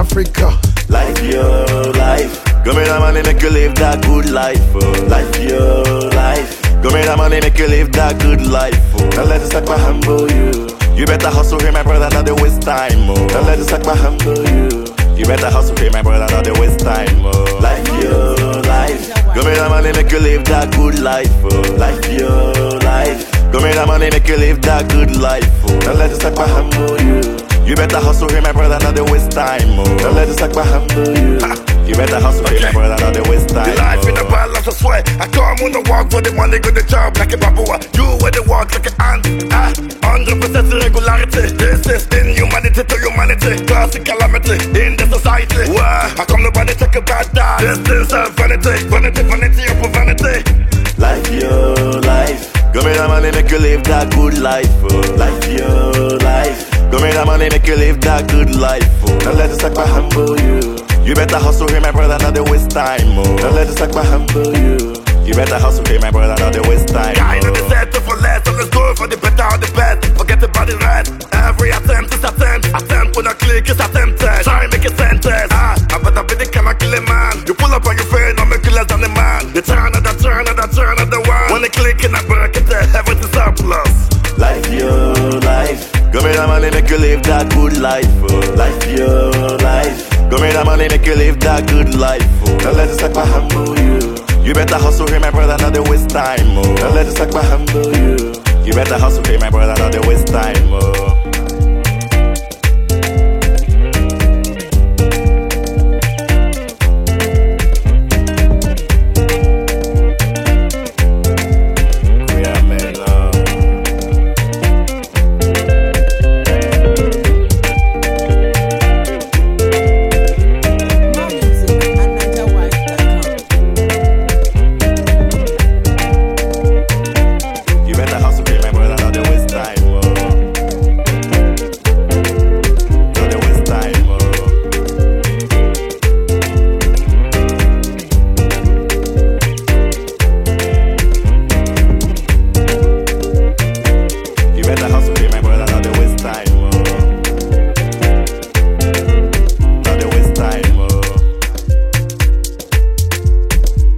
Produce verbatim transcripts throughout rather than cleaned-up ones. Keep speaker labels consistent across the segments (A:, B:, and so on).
A: Africa.
B: Life your life. Go me the money make you live that good life. Oh. Life your life. Go me the money make you live that good life. Oh. Don't let the suck humble you. You better hustle here, my brother, not the waste time. Oh. Don't let the suck humble you. You better hustle here, my brother, not the waste time. Oh. Life your life. Go me the money make you live that good life. Oh. Life your life. Go me the money make you live that good life. Oh. Don't let the suck humble you. You better hustle here, my brother, not the waste time. Oh. Don't let the suck humble you. You better hustle here, my brother, not the waste time.
C: The life in the balance, I swear. I come on the walk for the money, go the job like a babua. You with the walk like an ant. Ah, hundred percent irregularity. This is inhumanity to humanity. Classic calamity in the society. Why? How come nobody take a bad die? This is a vanity, vanity, vanity upon vanity.
B: Life your life. Go me the money make you live that good life. Oh. Life your life. Go me the money make you live that good life. Oh. Don't let the suck humble you. You better hustle here, my brother, not the waste time. Oh. Don't let the suck humble you. You better hustle here, my brother, not the waste time.
C: Guy in the settle for less, so let's go for the better or the best. Forget about the rest. Every attempt is attempt. Attempt when I click is attempted. Try make a sentence. Ah, I better be the kind of kill a man. You pull up on your friend, I'll make you less than a man. The turn of the turn of the turn of the one. When they click in, I break it, everything's surplus.
B: Life your life. Go me the money make you live that good life. Oh. Life your life. Go me the money make you live that good life. Oh. Don't let the suck humble you. You better hustle here, my brother, not the waste time. Oh. Don't let the suck humble you. You better hustle here, my brother, not the waste time. Oh.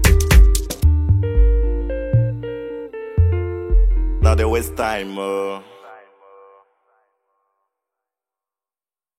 B: Not the waste time. Uh.